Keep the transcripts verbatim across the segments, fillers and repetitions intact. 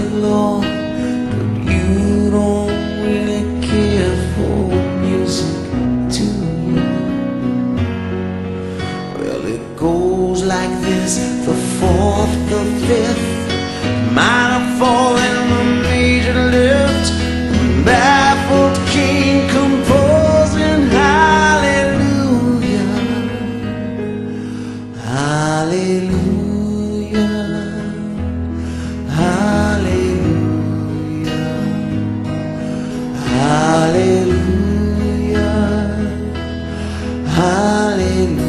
the Lord, but you don't really care for music, do you? Well, it goes like this: the fourth, the fifth, minor fall and the major lift, baffled king composing hallelujah, hallelujah, hallelujah, hallelujah, hallelujah.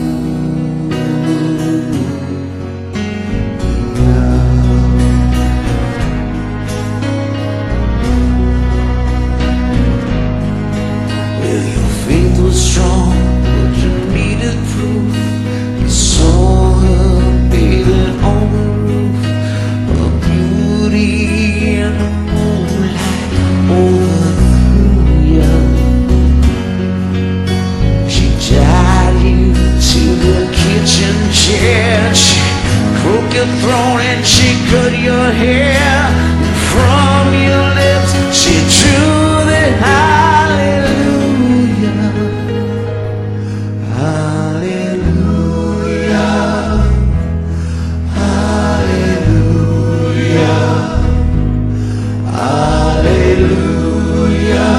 Strong, but you needed proof. You saw her bathing on the roof, a beauty in the moonlight overthrew you. She tied you to the kitchen chair, she crooked your throat and she cut your hair. From your lips she drew the hallelujah, hallelujah, hallelujah, hallelujah,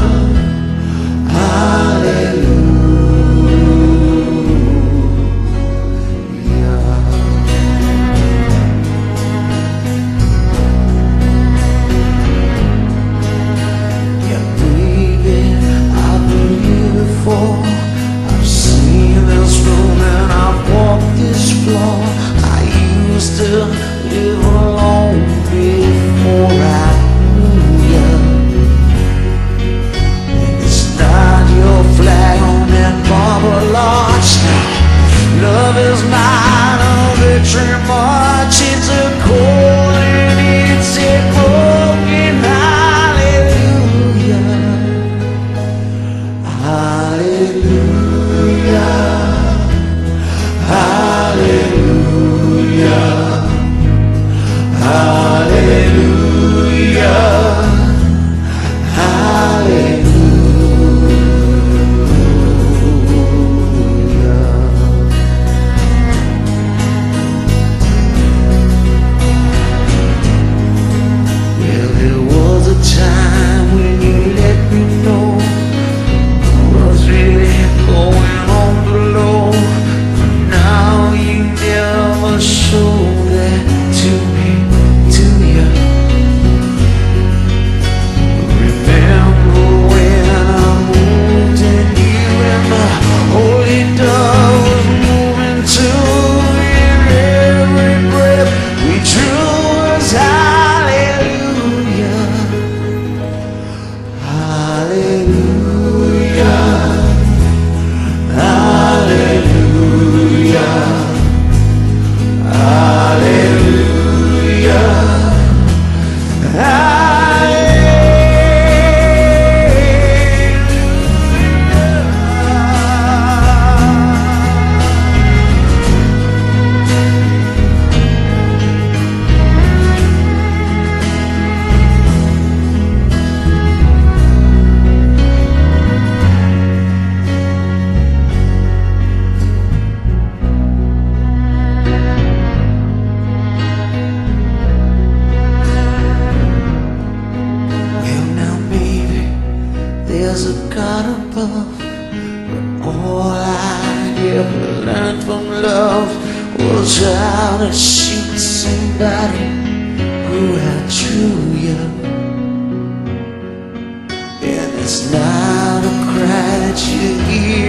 yeah, baby, I've been here before. I've seen this room and I've walked this floor. I used to live alone before I knew you. And it's not your flag on that marble arch. Love is not a victory march. It's a cold and it's a broken hallelujah, hallelujah, hallelujah, hallelujah, hallelujah. Well, there was a time when you let me know what's really going on below. Now you never show that to me, do you? Remember when I moved and you and the holy dove was moving too, and every breath we drew was hallelujah, hallelujah, hallelujah, hallelujah, hallelujah. Well, now, baby, there's a God above, but all I ever learned from love was how to shoot somebody who outdrew you. And it's not a cry that you hear